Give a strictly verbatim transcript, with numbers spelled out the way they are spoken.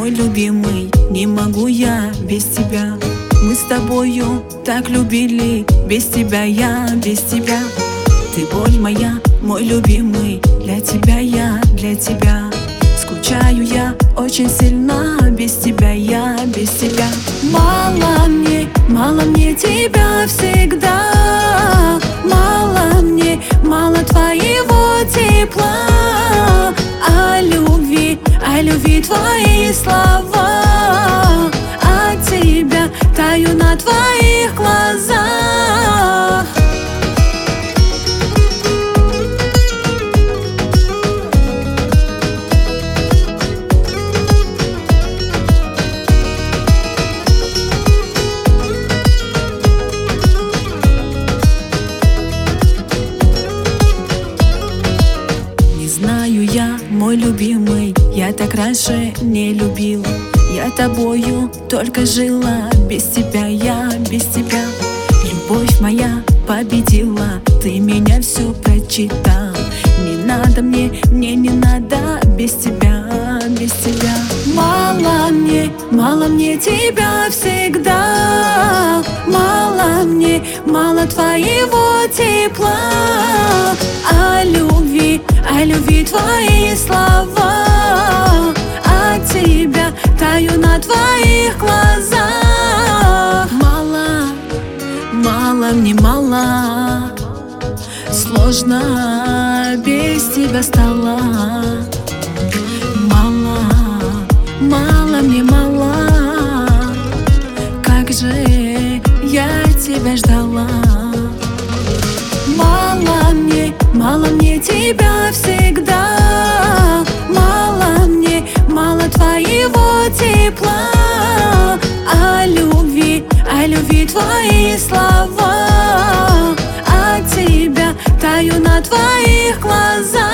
мой любимый, не могу я без тебя. Мы с тобою так любили, без тебя я, без тебя. Ты боль моя, мой любимый, для тебя я, для тебя. Скучаю я очень сильно, без тебя я, без тебя. Мало мне, мало мне тебя всегда. Мало мне, мало твоего тепла. О любви, о любви твои слова. От тебя таю на твоих глазах. Я, мой любимый, я так раньше не любил. Я тобою только жила, без тебя я, без тебя. Любовь моя победила, ты меня все прочитал. Не надо мне, мне не надо без тебя, без тебя. Мало мне, мало мне тебя всегда. Мало мне, мало твоего тепла. О любви, о любви твои слова. От тебя таю на твоих глазах. Мало, мало мне мало. Сложно без тебя стало. Мало, мало мне мало. Как же я тебя ждала. Мало мне, мало мне тебя всегда. Мало мне, мало твоего тепла. О любви, о любви твои слова. От тебя таю на твоих глазах.